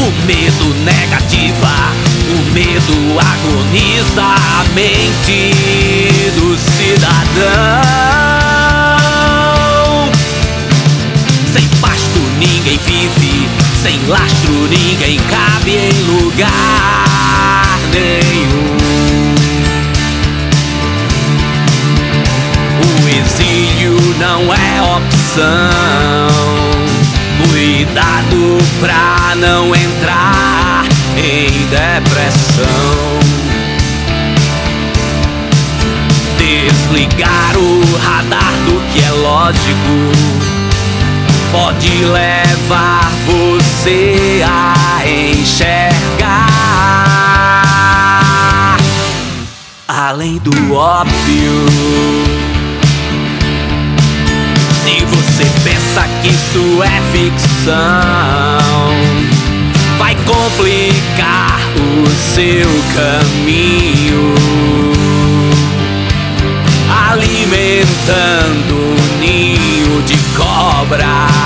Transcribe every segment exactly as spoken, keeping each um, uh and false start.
O medo negativa, o medo agoniza a mente do cidadão. Sem pasto ninguém vive, sem lastro ninguém cabe em lugar nenhum. O exílio não é opção. Cuidado pra não entrar em depressão. Desligar o radar do que é lógico pode levar você a enxergar além do óbvio. Se você pensa que isso é ficção, vai complicar o seu caminho, alimentando um ninho de cobras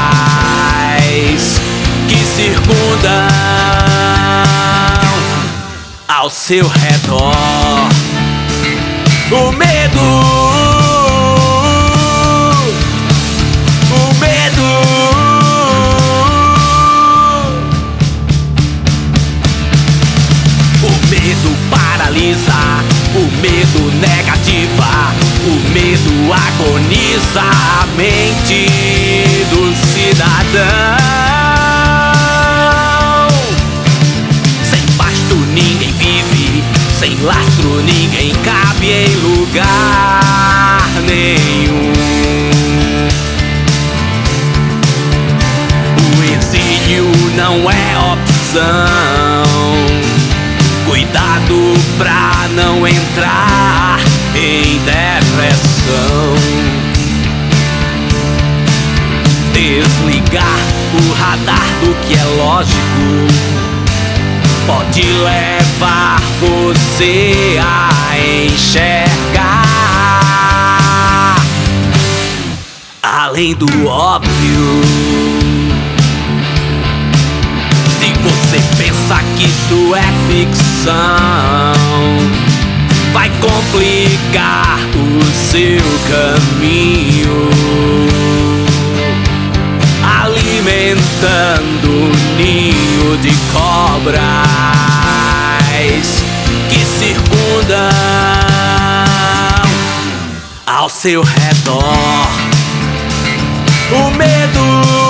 que circundam ao seu redor. O medo, o medo negativa, o medo agoniza a mente do cidadão. Sem pasto ninguém vive, sem lastro ninguém cabe em lugar nenhum. O exílio não é opção. Cuidado pra não entrar em depressão. Desligar o radar do que é lógico pode levar você a enxergar além do óbvio. Se você pensa que isso é ficção, vai complicar o seu caminho, alimentando um ninho de cobras que circundam ao seu redor. O medo